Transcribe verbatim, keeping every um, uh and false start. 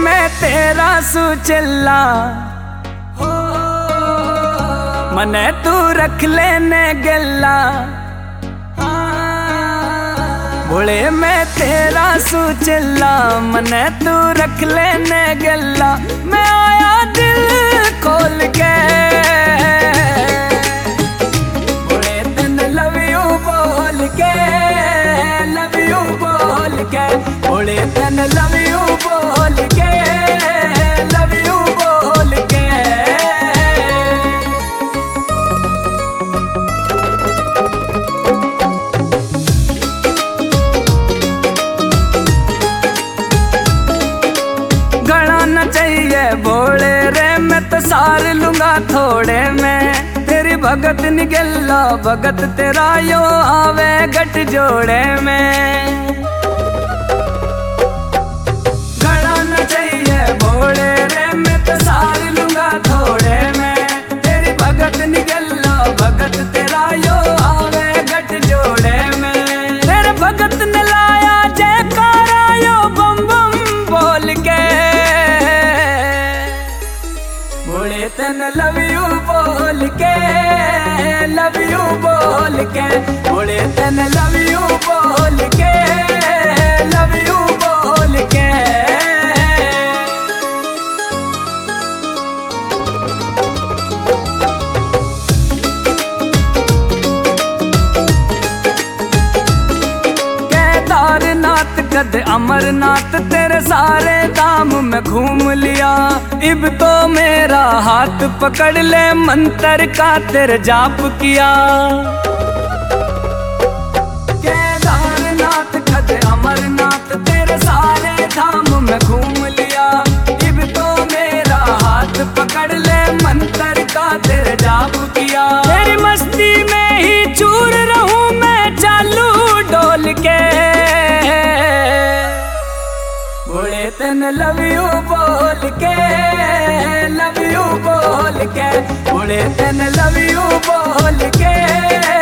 मैं तेरा सुचेला मने तू रख लेने गला। भोले मैं तेरा सुचेला मने तू रख लेने गला। मैं आया दिल खोल के भोले तन लव यू बोल के, लव यू बोल के भोले तन लव यू बोल के, लव यू बोल के। भोले रे मैं तो सार लूंगा थोड़े में, तेरी भगत निगला भगत तेरा यो आवे गट जोड़े में। गड़ा न चाहिए भोले रे मैं तो सार लूंगा थोड़े में, तेरी भगत निगला भगत तेरा यो आवे गट जोड़े में। तेरे भगत ने लाया जयकारा यो बम बम बोल के। भोले तन लव यू बोल के, लव यू बोल के भोले तन लव यू बोल के, लव यू बोल के। केदारनाथ गद अमरनाथ तेरे सारे धाम में घूम लिया। इब तो मेरा हाथ पकड़ ले मंत्र का तेरे जाप किया। केदारनाथ गद अमरनाथ तेरे सारे धाम में घूम लिया। इब तो मेरा हाथ पकड़ ले मंत्र का तेरे जाप किया। तेरी मस्ती में ही चूर रहूं मैं चालू डोल के। भोले तन लव यू बोल के, लव यू बोल के भोले तन लव यू बोल के।